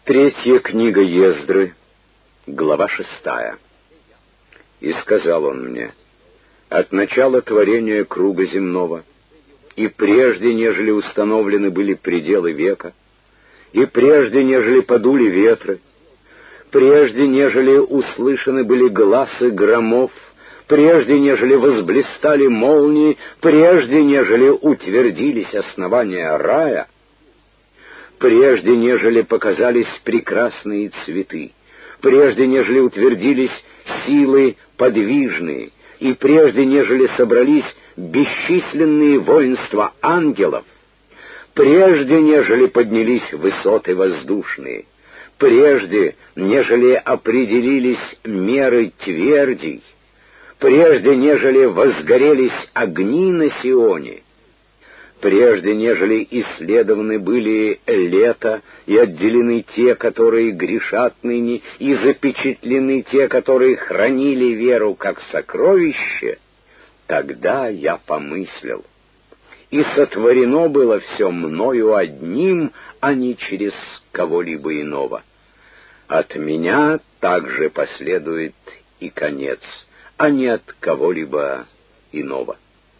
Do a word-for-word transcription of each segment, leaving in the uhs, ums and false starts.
Третья книга Ездры, глава шестая. «И сказал он мне: от начала творения круга земного, и прежде, нежели установлены были пределы века, и прежде, нежели подули ветры, прежде, нежели услышаны были гласы громов, прежде, нежели возблистали молнии, прежде, нежели утвердились основания рая, прежде, нежели показались прекрасные цветы, прежде, нежели утвердились силы подвижные, и прежде, нежели собрались бесчисленные воинства ангелов, прежде, нежели поднялись высоты воздушные, прежде, нежели определились меры твердей, прежде, нежели возгорелись огни на Сионе, прежде, нежели исследованы были лета и отделены те, которые грешат ныне, и запечатлены те, которые хранили веру как сокровище, тогда я помыслил, и сотворено было все мною одним, а не через кого-либо иного. От меня также последует и конец, а не от кого-либо иного».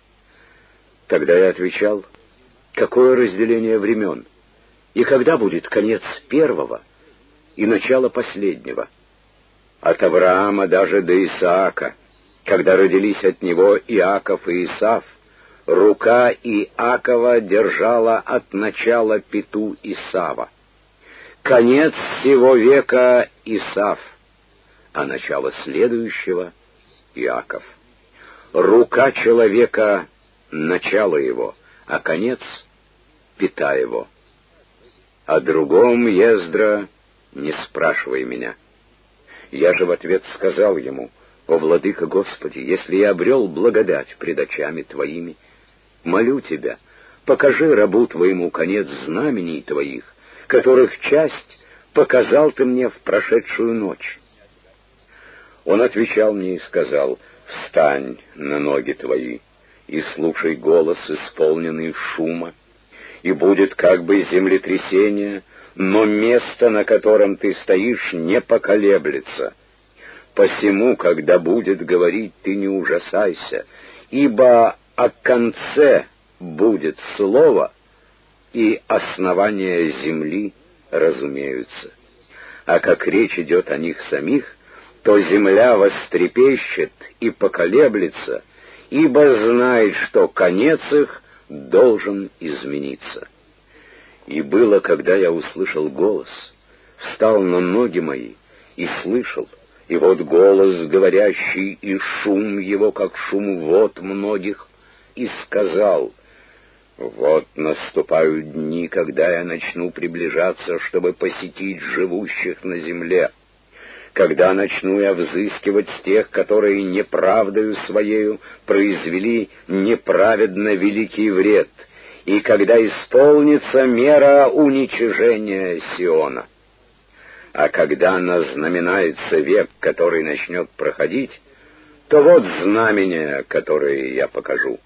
Тогда я отвечал: какое разделение времен? И когда будет конец первого и начало последнего? От Авраама даже до Исаака, когда родились от него Иаков и Исав, рука Иакова держала от начала пяту Исава. Конец сего века Исав, а начало следующего Иаков. Рука человека — начало его, а конец — пята его. О другом, Ездра, не спрашивай меня. Я же в ответ сказал ему: о, Владыка Господи, если я обрел благодать пред очами Твоими, молю Тебя, покажи рабу Твоему конец знамений Твоих, которых часть показал Ты мне в прошедшую ночь. Он отвечал мне и сказал: встань на ноги твои и слушай голос, исполненный шума, и будет как бы землетрясение, но место, на котором ты стоишь, не поколеблется. Посему, когда будет говорить, ты не ужасайся, ибо о конце будет слово, и основания земли разумеются. А как речь идет о них самих, то земля вострепещет и поколеблется, ибо знает, что конец их должен измениться. И было, когда я услышал голос, встал на ноги мои и слышал, и вот голос говорящий, и шум его, как шум вод многих, и сказал: вот наступают дни, когда я начну приближаться, чтобы посетить живущих на земле. Когда начну я взыскивать с тех, которые неправдою своею произвели неправедно великий вред, и когда исполнится мера уничижения Сиона. А когда назнаменается век, который начнет проходить, то вот знамения, которые я покажу.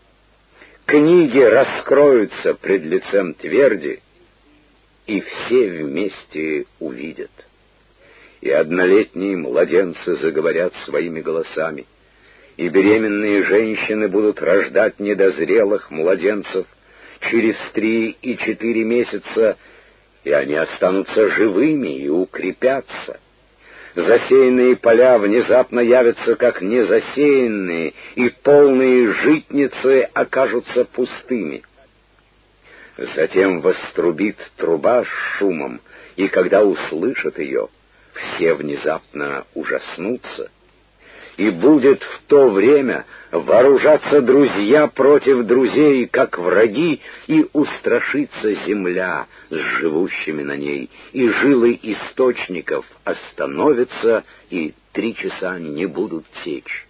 Книги раскроются пред лицем тверди, и все вместе увидят. И однолетние младенцы заговорят своими голосами, и беременные женщины будут рождать недозрелых младенцев через три и четыре месяца, и они останутся живыми и укрепятся. Засеянные поля внезапно явятся как незасеянные, и полные житницы окажутся пустыми. Затем вострубит труба с шумом, и когда услышат ее, все внезапно ужаснутся, и будет в то время вооружаться друзья против друзей, как враги, и устрашится земля с живущими на ней, и жилы источников остановятся, и три часа не будут течь.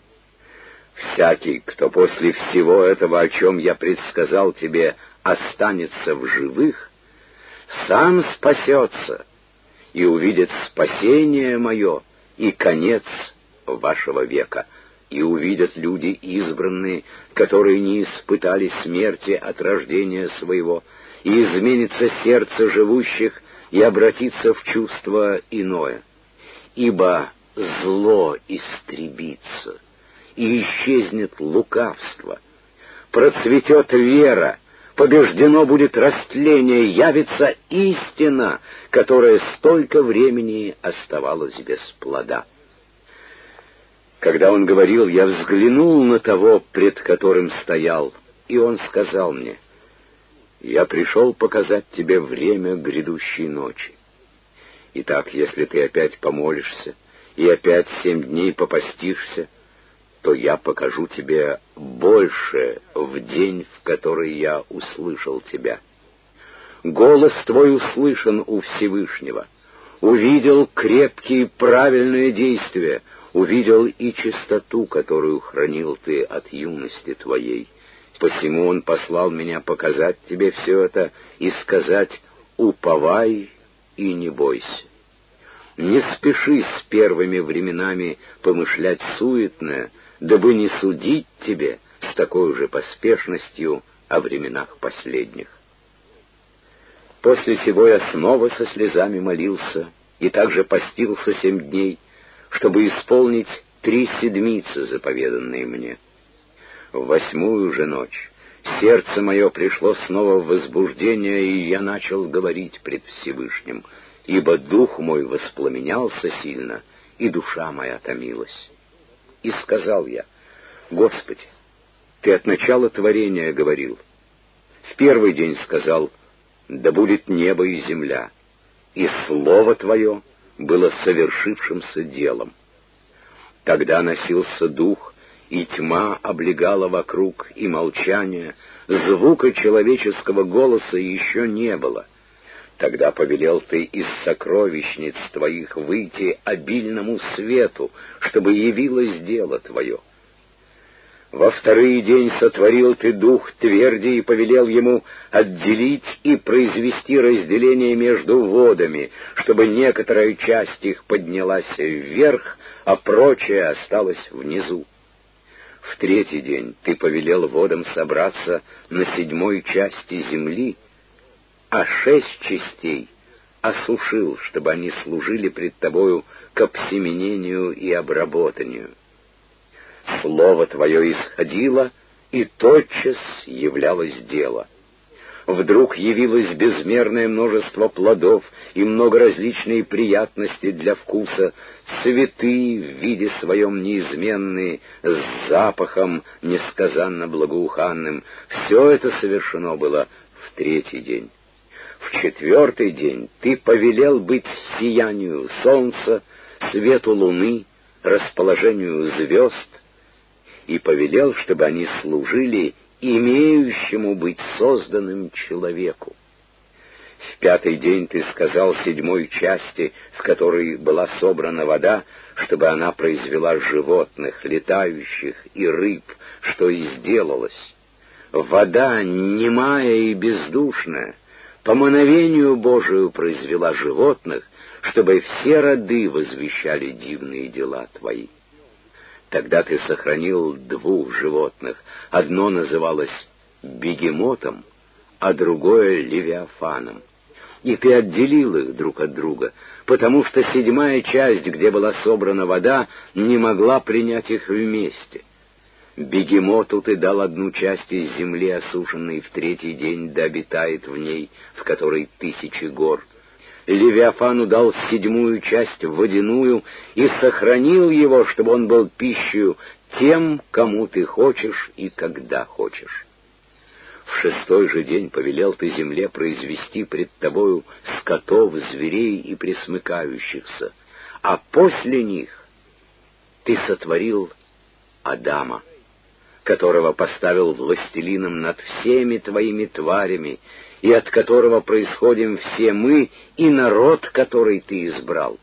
Всякий, кто после всего этого, о чем я предсказал тебе, останется в живых, сам спасется и увидит спасение мое и конец вашего века, и увидят люди избранные, которые не испытали смерти от рождения своего, и изменится сердце живущих, и обратиться в чувство иное. Ибо зло истребится, и исчезнет лукавство, процветет вера, побеждено будет растление, явится истина, которая столько времени оставалась без плода. Когда он говорил, я взглянул на того, пред которым стоял, и он сказал мне: «Я пришел показать тебе время грядущей ночи. Итак, если ты опять помолишься и опять семь дней попастишься, то я покажу тебе больше в день, в который я услышал тебя. Голос твой услышан у Всевышнего, увидел крепкие правильные действия, увидел и чистоту, которую хранил ты от юности твоей. Посему он послал меня показать тебе все это и сказать: уповай и не бойся. Не спеши с первыми временами помышлять суетное, дабы не судить тебе с такой же поспешностью о временах последних». После сего я снова со слезами молился и также постился семь дней, чтобы исполнить три седмицы, заповеданные мне. В восьмую же ночь сердце мое пришло снова в возбуждение, и я начал говорить пред Всевышним, ибо дух мой воспламенялся сильно, и душа моя томилась. И сказал я: «Господи, Ты от начала творения говорил. В первый день сказал: да будет небо и земля, и Слово Твое было совершившимся делом. Тогда носился дух, и тьма облегала вокруг, и молчание, звука человеческого голоса еще не было. Тогда повелел Ты из сокровищниц Твоих выйти обильному свету, чтобы явилось дело Твое. Во второй день сотворил Ты дух тверди и повелел ему отделить и произвести разделение между водами, чтобы некоторая часть их поднялась вверх, а прочая осталась внизу. В третий день Ты повелел водам собраться на седьмой части земли, а шесть частей осушил, чтобы они служили пред Тобою к обсеменению и обработанию. Слово Твое исходило, и тотчас являлось дело. Вдруг явилось безмерное множество плодов и много различные приятности для вкуса, цветы в виде своем неизменные, с запахом несказанно благоуханным. Все это совершено было в третий день. В четвертый день Ты повелел быть сиянию солнца, свету луны, расположению звезд, и повелел, чтобы они служили имеющему быть созданным человеку. В пятый день Ты сказал седьмой части, в которой была собрана вода, чтобы она произвела животных, летающих и рыб, что и сделалось. Вода, немая и бездушная, по мановению Божию произвела животных, чтобы все роды возвещали дивные дела Твои. Тогда Ты сохранил двух животных. Одно называлось бегемотом, а другое левиафаном. И Ты отделил их друг от друга, потому что седьмая часть, где была собрана вода, не могла принять их вместе. Бегемоту Ты дал одну часть из земли, осушенной в третий день, да обитает в ней, в которой тысячи гор. Левиафану дал седьмую часть водяную и сохранил его, чтобы он был пищей тем, кому Ты хочешь и когда хочешь. В шестой же день повелел Ты земле произвести пред Тобою скотов, зверей и пресмыкающихся, а после них Ты сотворил Адама, которого поставил властелином над всеми Твоими тварями, и от которого происходим все мы и народ, который Ты избрал.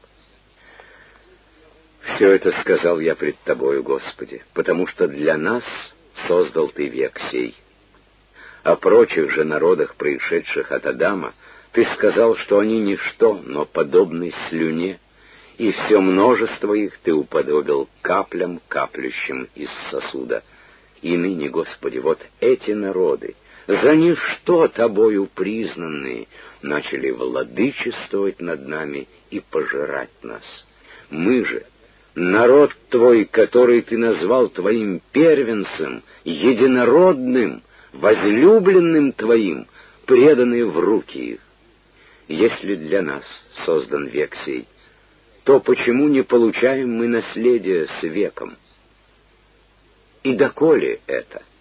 Все это сказал я пред Тобою, Господи, потому что для нас создал Ты век сей. О прочих же народах, происшедших от Адама, Ты сказал, что они ничто, но подобны слюне, и все множество их Ты уподобил каплям, каплющим из сосуда. И ныне, Господи, вот эти народы, за ничто тобою признанные, начали владычествовать над нами и пожирать нас. Мы же, народ твой, который ты назвал твоим первенцем, единородным, возлюбленным твоим, преданные в руки их. Если для нас создан век сей, то почему не получаем мы наследие с веком? И доколе это?